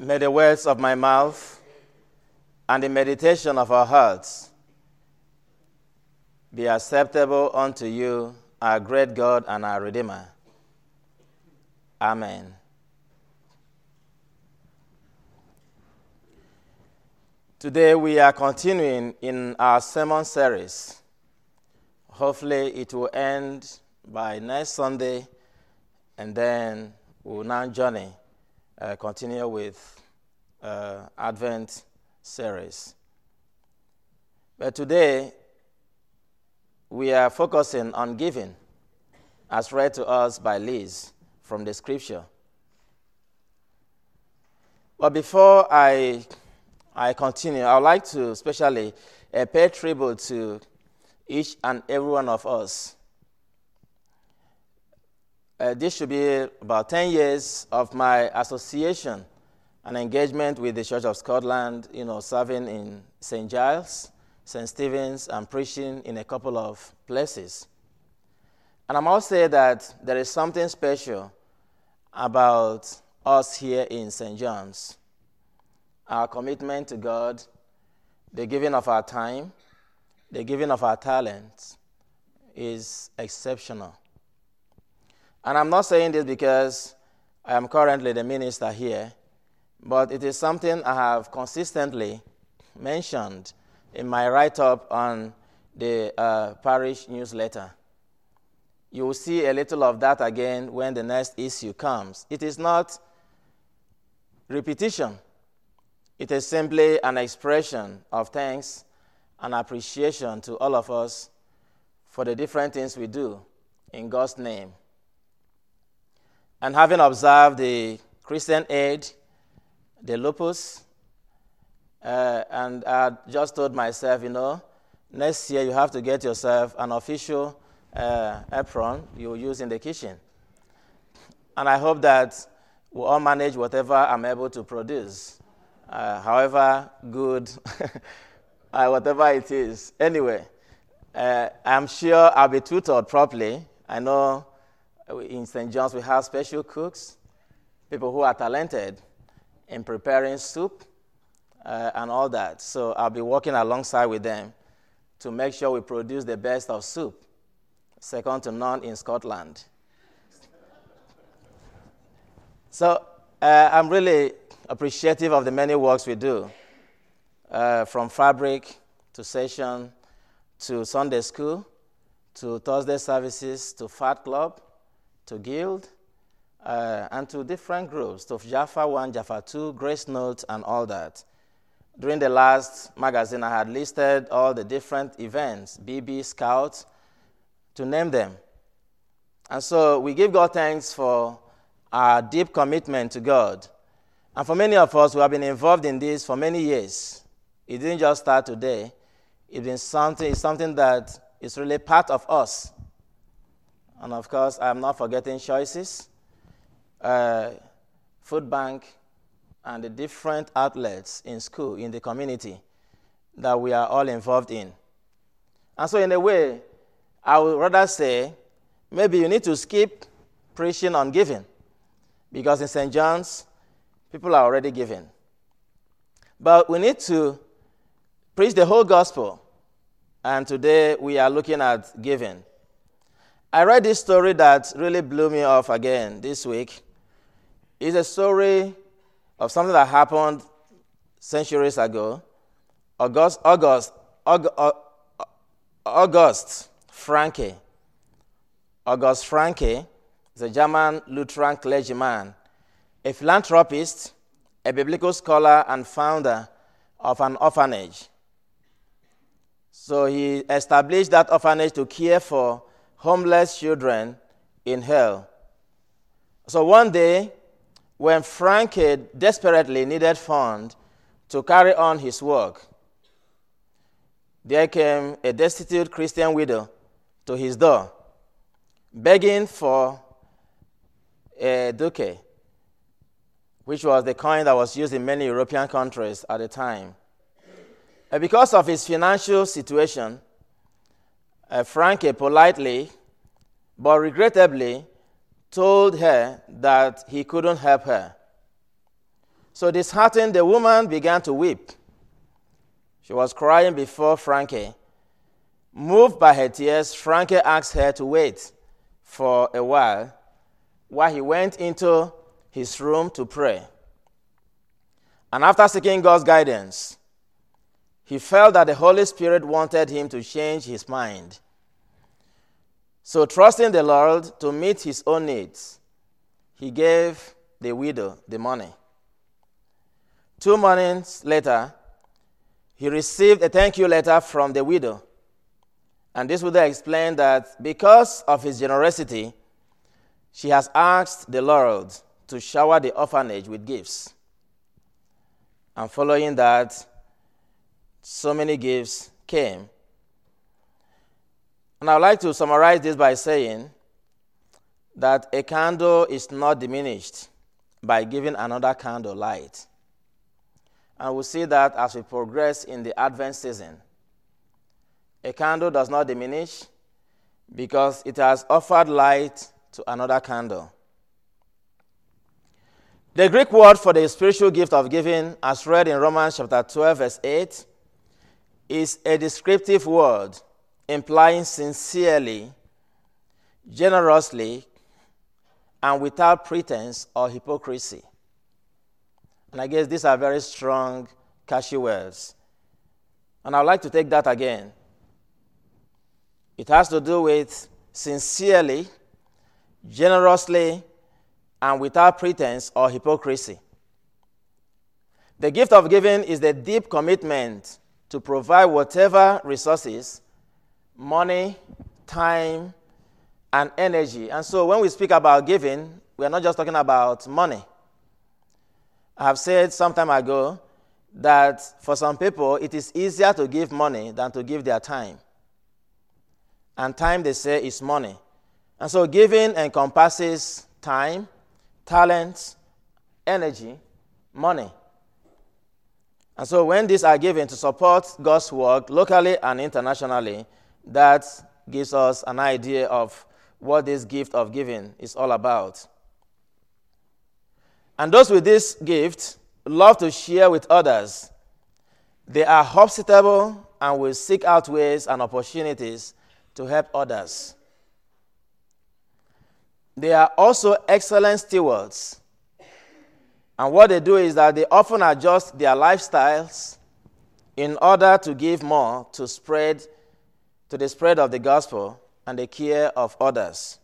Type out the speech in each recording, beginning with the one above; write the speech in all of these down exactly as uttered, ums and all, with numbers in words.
May the words of my mouth and the meditation of our hearts be acceptable unto you, our great God and our Redeemer. Amen. Today we are continuing in our sermon series. Hopefully it will end by next Sunday, and then we'll now journey, uh, continue with uh, Advent series. But today we are focusing on giving, as read to us by Liz from the scripture. But before I I continue, I would like to especially uh, pay tribute to each and every one of us. Uh, this should be about ten years of my association and engagement with the Church of Scotland, you know, serving in Saint Giles, Saint Stephen's, and preaching in a couple of places. And I must say that there is something special about us here in Saint John's. Our commitment to God, the giving of our time, the giving of our talents is exceptional. And I'm not saying this because I am currently the minister here, but it is something I have consistently mentioned in my write-up on the uh, parish newsletter. You will see a little of that again when the next issue comes. It is not repetition. It is simply an expression of thanks and appreciation to all of us for the different things we do in God's name. And having observed the Christian Aid, the Lupus, uh, and I just told myself, you know, next year you have to get yourself an official uh, apron you will use in the kitchen. And I hope that we'll all manage whatever I'm able to produce. Uh, however good, uh, whatever it is. Anyway, uh, I'm sure I'll be tutored properly. I know in Saint John's we have special cooks, people who are talented in preparing soup uh, and all that. So I'll be working alongside with them to make sure we produce the best of soup, second to none in Scotland. So uh, I'm really appreciative of the many works we do, uh, from fabric to session to Sunday school to Thursday services to Fat Club to Guild uh, and to different groups, to Jaffa one, Jaffa two, Grace Note, and all that. During the last magazine, I had listed all the different events, B B, Scouts, to name them. And so we give God thanks for our deep commitment to God. And for many of us who have been involved in this for many years, it didn't just start today. It's been something, it's something that is really part of us. And of course, I'm not forgetting Choices, uh, Food Bank, and the different outlets in school, in the community that we are all involved in. And so in a way, I would rather say, maybe you need to skip preaching on giving, because in Saint John's, people are already giving. But we need to preach the whole gospel. And today we are looking at giving. I read this story that really blew me off again this week. It's a story of something that happened centuries ago. August, August, August, August Franke. August Franke is a German Lutheran clergyman, a philanthropist, a biblical scholar, and founder of an orphanage. So he established that orphanage to care for homeless children in hell. So one day, when Franke desperately needed funds to carry on his work, there came a destitute Christian widow to his door, begging for a ducat, which was the coin that was used in many European countries at the time. And because of his financial situation, uh, Franke politely but regrettably told her that he couldn't help her. So disheartened, the woman began to weep. She was crying before Frankie. Moved by her tears, Frankie asked her to wait for a while while he went into his room to pray. And after seeking God's guidance, he felt that the Holy Spirit wanted him to change his mind. So trusting the Lord to meet his own needs, he gave the widow the money. Two mornings later, he received a thank you letter from the widow. And this widow explained that because of his generosity, she has asked the Lord to shower the orphanage with gifts. And following that, so many gifts came. And I would like to summarize this by saying that a candle is not diminished by giving another candle light. And we'll see that as we progress in the Advent season. A candle does not diminish because it has offered light to another candle. The Greek word for the spiritual gift of giving, as read in Romans chapter twelve, verse eight, is a descriptive word implying sincerely, generously, and without pretense or hypocrisy. And I guess these are very strong, catchy words. And I'd like to take that again. It has to do with sincerely, generously, and without pretense or hypocrisy. The gift of giving is the deep commitment to provide whatever resources, money, time, and energy. And so when we speak about giving, we are not just talking about money. I have said some time ago that for some people, it is easier to give money than to give their time. And time, they say, is money. And so giving encompasses time, talent, energy, money. And so when these are given to support God's work locally and internationally, that gives us an idea of what this gift of giving is all about. And those with this gift love to share with others. They are hospitable and will seek out ways and opportunities to help others. They are also excellent stewards. And what they do is that they often adjust their lifestyles in order to give more to spread to the spread of the gospel and the care of others.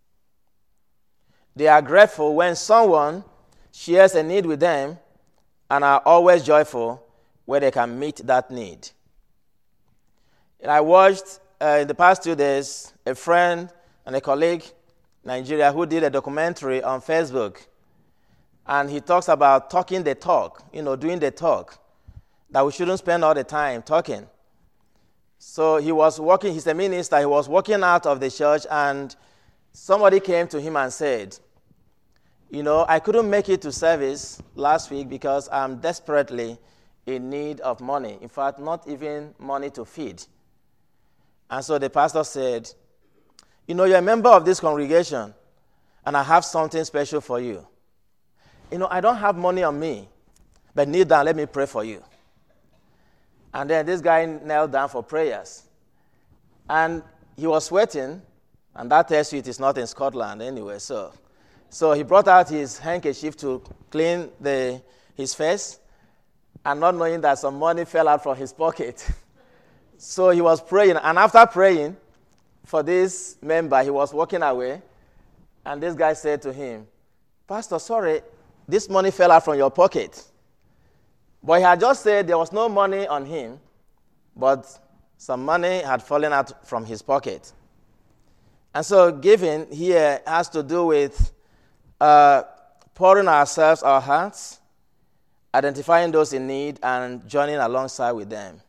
They are grateful when someone shares a need with them and are always joyful where they can meet that need. And I watched uh, in the past two days a friend and a colleague in Nigeria who did a documentary on Facebook. And he talks about talking the talk, you know, doing the talk, that we shouldn't spend all the time talking. So he was working, he's a minister, he was walking out of the church, and somebody came to him and said, you know, I couldn't make it to service last week because I'm desperately in need of money. In fact, not even money to feed. And so the pastor said, you know, you're a member of this congregation, and I have something special for you. You know, I don't have money on me, but kneel down, let me pray for you. And then this guy knelt down for prayers. And he was sweating, and that tells you it is not in Scotland anyway. So, so he brought out his handkerchief to clean the, his face, and not knowing that some money fell out from his pocket. So he was praying, and after praying for this member, he was walking away, and this guy said to him, Pastor, sorry, this money fell out from your pocket. But he had just said there was no money on him, but some money had fallen out from his pocket. And so giving here has to do with uh, pouring ourselves, our hearts, identifying those in need, and joining alongside with them.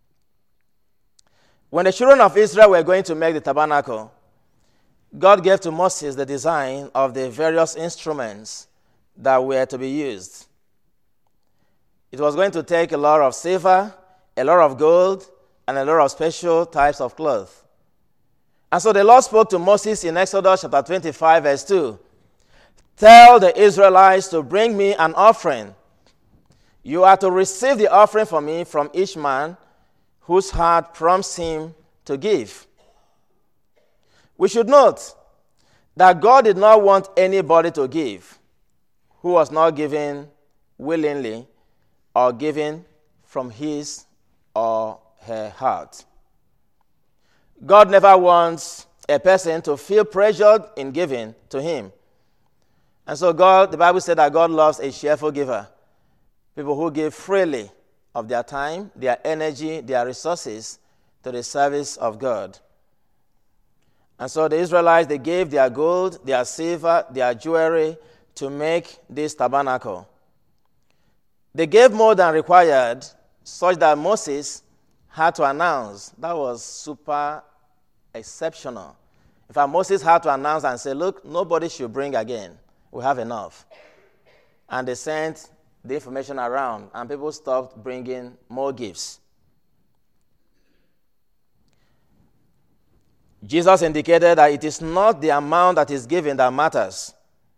When the children of Israel were going to make the tabernacle, God gave to Moses the design of the various instruments that were to be used. It was going to take a lot of silver, a lot of gold, and a lot of special types of cloth. And so the Lord spoke to Moses in Exodus chapter twenty-five, verse two. Tell the Israelites to bring me an offering You are to receive the offering from me from each man whose heart prompts him to give. We should note that God did not want anybody to give who was not giving willingly or giving from his or her heart. God never wants a person to feel pressured in giving to him. And so God, the Bible said that God loves a cheerful giver. People who give freely of their time, their energy, their resources to the service of God. And so the Israelites, they gave their gold, their silver, their jewelry to make this tabernacle. They gave more than required, such that Moses had to announce. That was super exceptional. In fact, Moses had to announce and say, look, nobody should bring again. We have enough. And they sent the information around, and people stopped bringing more gifts. Jesus indicated that it is not the amount that is given that matters.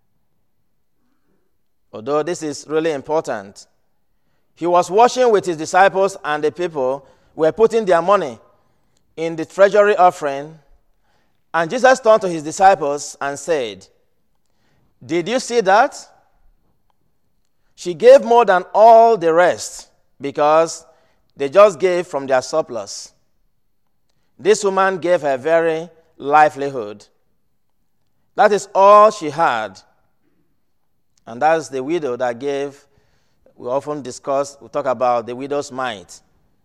Although this is really important. He was washing with his disciples, and the people were putting their money in the treasury offering. And Jesus turned to his disciples and said, did you see that? She gave more than all the rest because they just gave from their surplus. This woman gave her very livelihood. That is all she had. And that's the widow that gave. We often discuss, we talk about the widow's mite.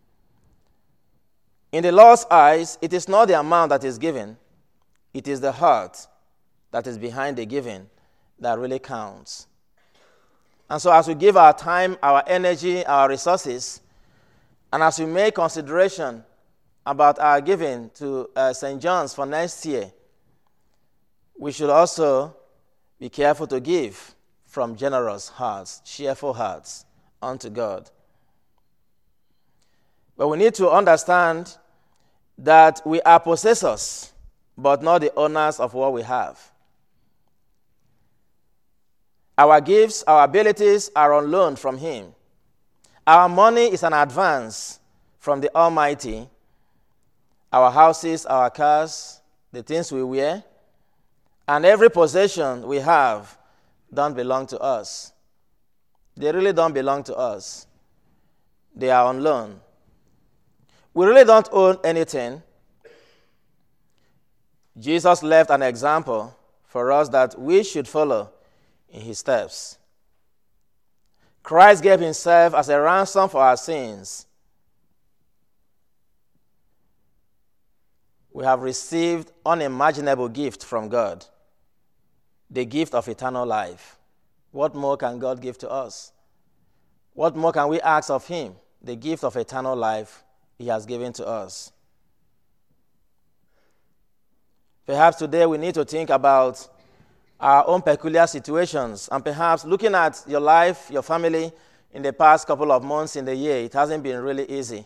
In the Lord's eyes, it is not the amount that is given. It is the heart that is behind the giving that really counts. And so as we give our time, our energy, our resources, and as we make consideration about our giving to uh, Saint John's for next year, we should also be careful to give from generous hearts, cheerful hearts unto God. But we need to understand that we are possessors, but not the owners of what we have. Our gifts, our abilities are on loan from Him. Our money is an advance from the Almighty. Our houses, our cars, the things we wear, and every possession we have don't belong to us. They really don't belong to us. They are on loan. We really don't own anything. Jesus left an example for us that we should follow in His steps. Christ gave Himself as a ransom for our sins. We have received unimaginable gift from God, the gift of eternal life. What more can God give to us? What more can we ask of Him? The gift of eternal life He has given to us. Perhaps today we need to think about our own peculiar situations, and perhaps looking at your life, your family, in the past couple of months in the year, it hasn't been really easy.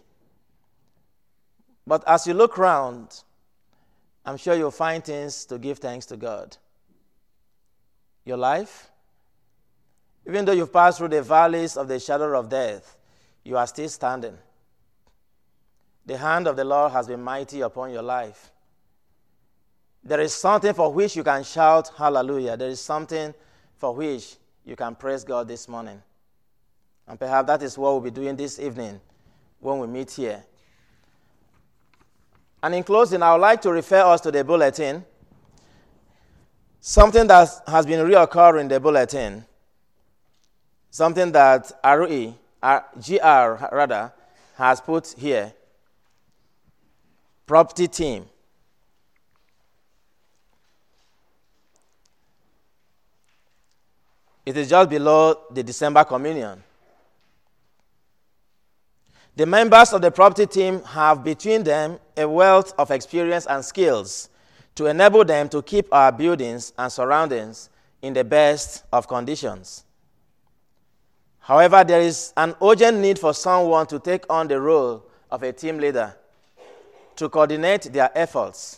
But as you look around, I'm sure you'll find things to give thanks to God. Your life, even though you've passed through the valleys of the shadow of death, you are still standing. The hand of the Lord has been mighty upon your life. There is something for which you can shout hallelujah. There is something for which you can praise God this morning. And perhaps that is what we'll be doing this evening when we meet here. And in closing, I would like to refer us to the bulletin. Something that has been reoccurring in the bulletin. Something that R E, G R rather, has put here. Property team. It is just below the December communion. The members of the property team have between them a wealth of experience and skills to enable them to keep our buildings and surroundings in the best of conditions. However, there is an urgent need for someone to take on the role of a team leader to coordinate their efforts.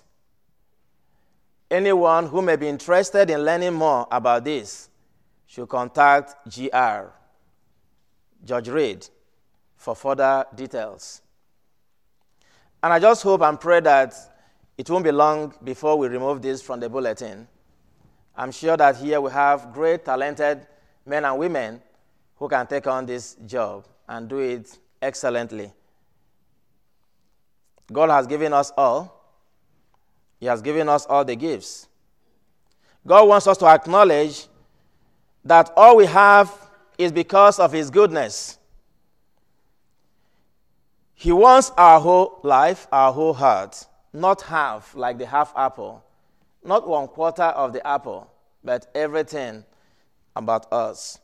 Anyone who may be interested in learning more about this should contact G R. Judge Reed, for further details. And I just hope and pray that it won't be long before we remove this from the bulletin. I'm sure that here we have great, talented men and women who can take on this job and do it excellently. God has given us all. He has given us all the gifts. God wants us to acknowledge that all we have is because of His goodness. He wants our whole life, our whole heart, not half like the half apple, not one quarter of the apple, but everything about us.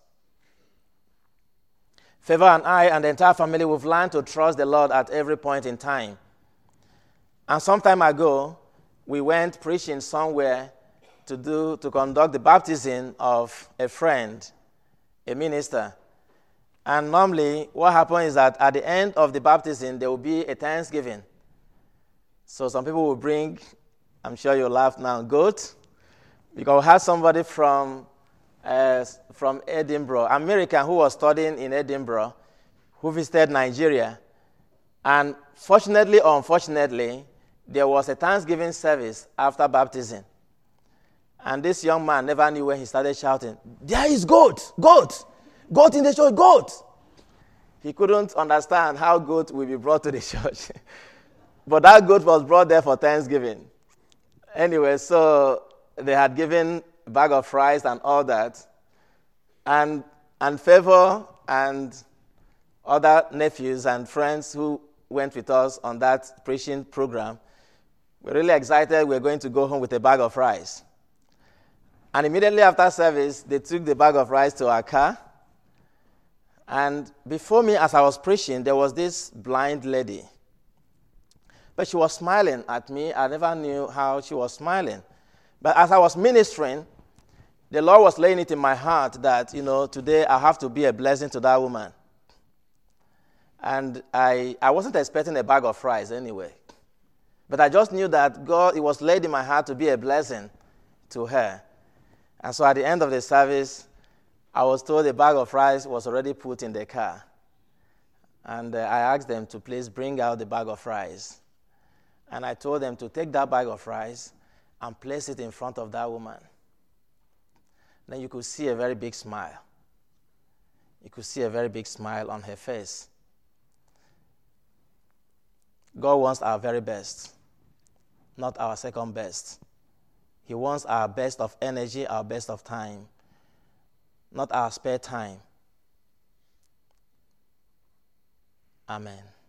Favor and I and the entire family, we've learned to trust the Lord at every point in time. And some time ago, we went preaching somewhere to do to conduct the baptism of a friend, a minister. And normally, what happens is that at the end of the baptism, there will be a Thanksgiving. So some people will bring, I'm sure you'll laugh now, goat. Because we had somebody from uh, from Edinburgh, American, who was studying in Edinburgh, who visited Nigeria. And fortunately or unfortunately, there was a Thanksgiving service after baptism. And this young man never knew when he started shouting, "There is goat, goat, goat in the church, goat." He couldn't understand how goat will be brought to the church. But that goat was brought there for Thanksgiving. Anyway, so they had given a bag of rice and all that. And, and Favor and other nephews and friends who went with us on that preaching program were really excited we were going to go home with a bag of rice. And immediately after service, they took the bag of rice to our car. And before me, as I was preaching, there was this blind lady. But she was smiling at me. I never knew how she was smiling. But as I was ministering, the Lord was laying it in my heart that, you know, today I have to be a blessing to that woman. And I, I wasn't expecting a bag of rice anyway. But I just knew that God, it was laid in my heart to be a blessing to her. And so at the end of the service, I was told the bag of rice was already put in the car. And uh, I asked them to please bring out the bag of rice. And I told them to take that bag of rice and place it in front of that woman. Then you could see a very big smile. You could see a very big smile on her face. God wants our very best, not our second best. He wants our best of energy, our best of time, not our spare time. Amen.